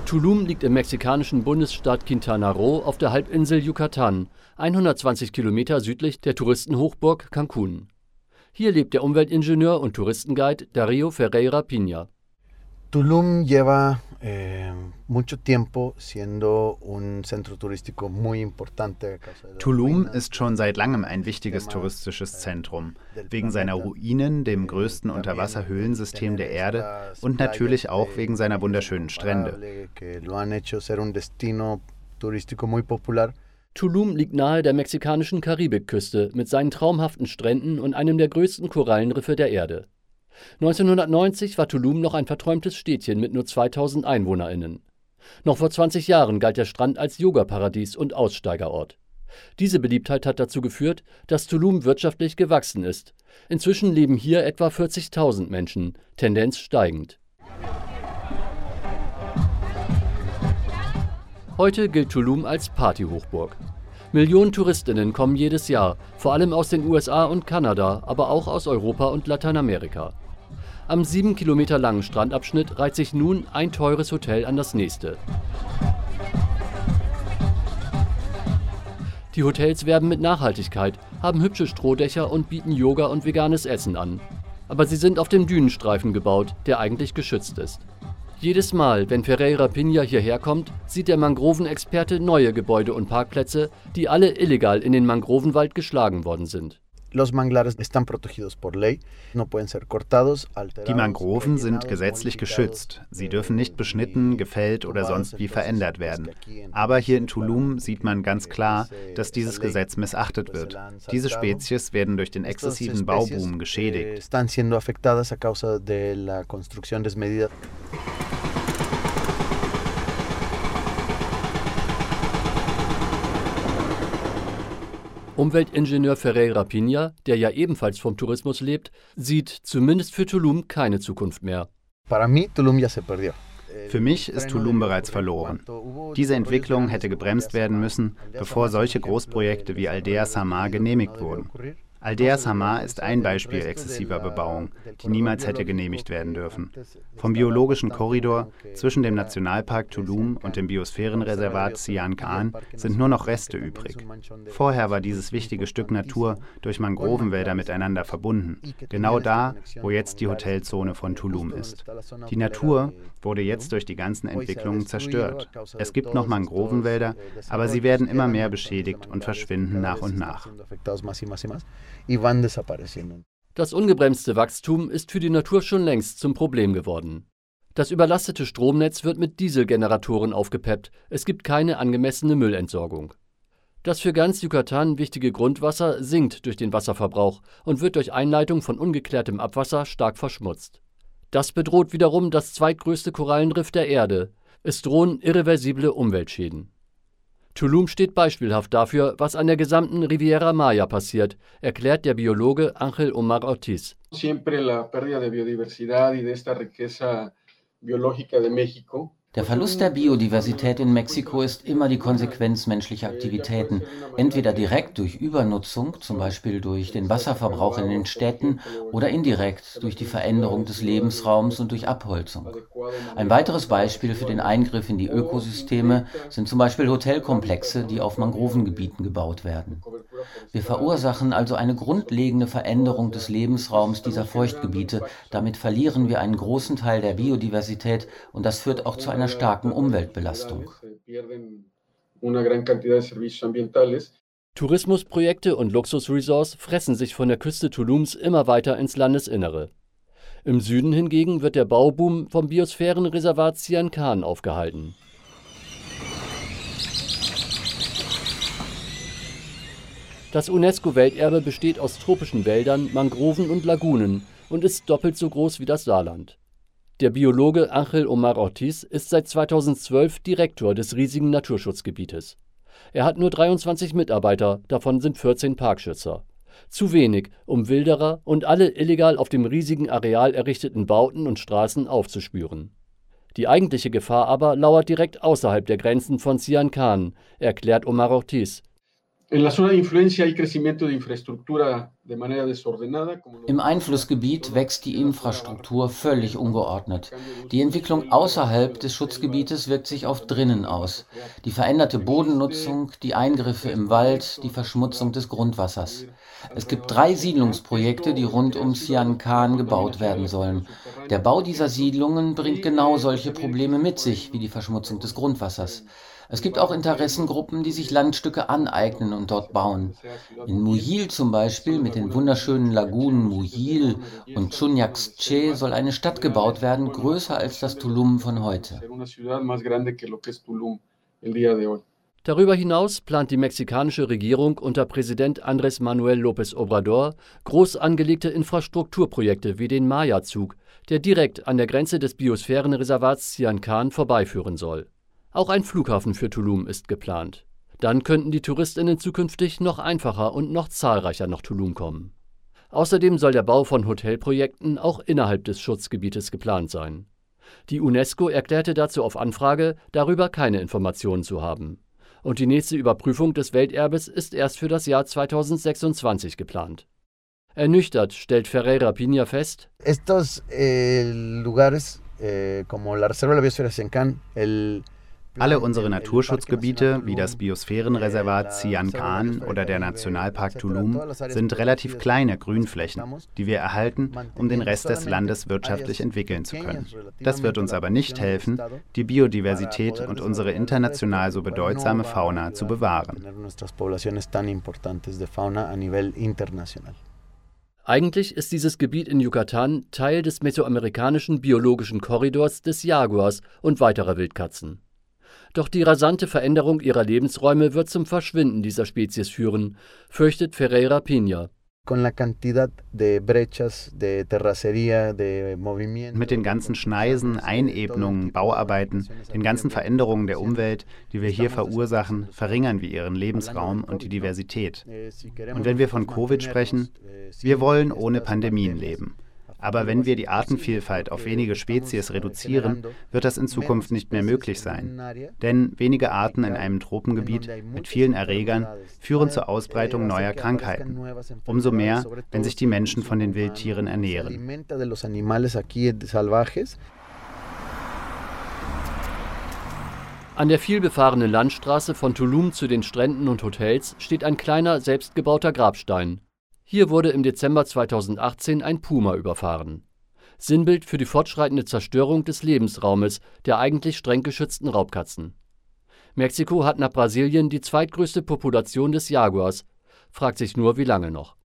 Tulum liegt im mexikanischen Bundesstaat Quintana Roo auf der Halbinsel Yucatán, 120 Kilometer südlich der Touristenhochburg Cancún. Hier lebt der Umweltingenieur und Touristenguide Darío Ferreira Piña. Tulum lleva mucho tiempo siendo un centro turístico muy importante. Tulum ist schon seit langem ein wichtiges touristisches Zentrum, wegen seiner Ruinen, dem größten Unterwasserhöhlensystem der Erde und natürlich auch wegen seiner wunderschönen Strände. Tulum liegt nahe der mexikanischen Karibikküste mit seinen traumhaften Stränden und einem der größten Korallenriffe der Erde. 1990 war Tulum noch ein verträumtes Städtchen mit nur 2000 EinwohnerInnen. Noch vor 20 Jahren galt der Strand als Yoga-Paradies und Aussteigerort. Diese Beliebtheit hat dazu geführt, dass Tulum wirtschaftlich gewachsen ist. Inzwischen leben hier etwa 40.000 Menschen, Tendenz steigend. Heute gilt Tulum als Partyhochburg. Millionen TouristInnen kommen jedes Jahr, vor allem aus den USA und Kanada, aber auch aus Europa und Lateinamerika. Am 7 Kilometer langen Strandabschnitt reiht sich nun ein teures Hotel an das nächste. Die Hotels werben mit Nachhaltigkeit, haben hübsche Strohdächer und bieten Yoga und veganes Essen an. Aber sie sind auf dem Dünenstreifen gebaut, der eigentlich geschützt ist. Jedes Mal, wenn Ferreira Piña hierher kommt, sieht der Mangrovenexperte neue Gebäude und Parkplätze, die alle illegal in den Mangrovenwald geschlagen worden sind. Die Mangroven sind gesetzlich geschützt. Sie dürfen nicht beschnitten, gefällt oder sonst wie verändert werden. Aber hier in Tulum sieht man ganz klar, dass dieses Gesetz missachtet wird. Diese Spezies werden durch den exzessiven Bauboom geschädigt. Umweltingenieur Ferreira Piña, der ja ebenfalls vom Tourismus lebt, sieht zumindest für Tulum keine Zukunft mehr. Für mich ist Tulum bereits verloren. Diese Entwicklung hätte gebremst werden müssen, bevor solche Großprojekte wie Aldea Samar genehmigt wurden. Aldea Samar ist ein Beispiel exzessiver Bebauung, die niemals hätte genehmigt werden dürfen. Vom biologischen Korridor zwischen dem Nationalpark Tulum und dem Biosphärenreservat Sian Ka'an sind nur noch Reste übrig. Vorher war dieses wichtige Stück Natur durch Mangrovenwälder miteinander verbunden, genau da, wo jetzt die Hotelzone von Tulum ist. Die Natur wurde jetzt durch die ganzen Entwicklungen zerstört. Es gibt noch Mangrovenwälder, aber sie werden immer mehr beschädigt und verschwinden nach und nach. Das ungebremste Wachstum ist für die Natur schon längst zum Problem geworden. Das überlastete Stromnetz wird mit Dieselgeneratoren aufgepeppt, es gibt keine angemessene Müllentsorgung. Das für ganz Yucatán wichtige Grundwasser sinkt durch den Wasserverbrauch und wird durch Einleitung von ungeklärtem Abwasser stark verschmutzt. Das bedroht wiederum das zweitgrößte Korallenriff der Erde. Es drohen irreversible Umweltschäden. Tulum steht beispielhaft dafür, was an der gesamten Riviera Maya passiert, erklärt der Biologe Ángel Omar Ortiz. Der Verlust der Biodiversität in Mexiko ist immer die Konsequenz menschlicher Aktivitäten, entweder direkt durch Übernutzung, zum Beispiel durch den Wasserverbrauch in den Städten, oder indirekt durch die Veränderung des Lebensraums und durch Abholzung. Ein weiteres Beispiel für den Eingriff in die Ökosysteme sind zum Beispiel Hotelkomplexe, die auf Mangrovengebieten gebaut werden. Wir verursachen also eine grundlegende Veränderung des Lebensraums dieser Feuchtgebiete. Damit verlieren wir einen großen Teil der Biodiversität und das führt auch zu einer starken Umweltbelastung. Tourismusprojekte und Luxusresorts fressen sich von der Küste Tulums immer weiter ins Landesinnere. Im Süden hingegen wird der Bauboom vom Biosphärenreservat Sian Ka'an aufgehalten. Das UNESCO-Welterbe besteht aus tropischen Wäldern, Mangroven und Lagunen und ist doppelt so groß wie das Saarland. Der Biologe Ángel Omar Ortiz ist seit 2012 Direktor des riesigen Naturschutzgebietes. Er hat nur 23 Mitarbeiter, davon sind 14 Parkschützer. Zu wenig, um Wilderer und alle illegal auf dem riesigen Areal errichteten Bauten und Straßen aufzuspüren. Die eigentliche Gefahr aber lauert direkt außerhalb der Grenzen von Sian Ka'an, erklärt Omar Ortiz. En la zona de influencia hay crecimiento de infraestructura de manera desordenada. Im Einflussgebiet wächst die Infrastruktur völlig ungeordnet. Die Entwicklung außerhalb des Schutzgebietes wirkt sich auf drinnen aus. Die veränderte Bodennutzung, die Eingriffe im Wald, die Verschmutzung des Grundwassers. Es gibt 3 Siedlungsprojekte, die rund um Sian Ka'an gebaut werden sollen. Der Bau dieser Siedlungen bringt genau solche Probleme mit sich, wie die Verschmutzung des Grundwassers. Es gibt auch Interessengruppen, die sich Landstücke aneignen und dort bauen. In Muyil zum Beispiel, mit den wunderschönen Lagunen Muyil und Chunyaksche, soll eine Stadt gebaut werden, größer als das Tulum von heute. Darüber hinaus plant die mexikanische Regierung unter Präsident Andrés Manuel López Obrador groß angelegte Infrastrukturprojekte wie den Maya-Zug, der direkt an der Grenze des Biosphärenreservats Sian Ka'an vorbeiführen soll. Auch ein Flughafen für Tulum ist geplant. Dann könnten die TouristInnen zukünftig noch einfacher und noch zahlreicher nach Tulum kommen. Außerdem soll der Bau von Hotelprojekten auch innerhalb des Schutzgebietes geplant sein. Die UNESCO erklärte dazu auf Anfrage, darüber keine Informationen zu haben. Und die nächste Überprüfung des Welterbes ist erst für das Jahr 2026 geplant. Ernüchtert stellt Ferreira Piña fest: Estos lugares como la Reserva de la Biosfera Sian Ka'an, alle unsere Naturschutzgebiete, wie das Biosphärenreservat Sian Ka'an oder der Nationalpark Tulum, sind relativ kleine Grünflächen, die wir erhalten, um den Rest des Landes wirtschaftlich entwickeln zu können. Das wird uns aber nicht helfen, die Biodiversität und unsere international so bedeutsame Fauna zu bewahren. Eigentlich ist dieses Gebiet in Yucatan Teil des mesoamerikanischen biologischen Korridors des Jaguars und weiterer Wildkatzen. Doch die rasante Veränderung ihrer Lebensräume wird zum Verschwinden dieser Spezies führen, fürchtet Ferreira Piña. Mit den ganzen Schneisen, Einebnungen, Bauarbeiten, den ganzen Veränderungen der Umwelt, die wir hier verursachen, verringern wir ihren Lebensraum und die Diversität. Und wenn wir von Covid sprechen, wir wollen ohne Pandemien leben. Aber wenn wir die Artenvielfalt auf wenige Spezies reduzieren, wird das in Zukunft nicht mehr möglich sein. Denn wenige Arten in einem Tropengebiet mit vielen Erregern führen zur Ausbreitung neuer Krankheiten. Umso mehr, wenn sich die Menschen von den Wildtieren ernähren. An der vielbefahrenen Landstraße von Tulum zu den Stränden und Hotels steht ein kleiner, selbstgebauter Grabstein. Hier wurde im Dezember 2018 ein Puma überfahren. Sinnbild für die fortschreitende Zerstörung des Lebensraumes der eigentlich streng geschützten Raubkatzen. Mexiko hat nach Brasilien die zweitgrößte Population des Jaguars, fragt sich nur, wie lange noch.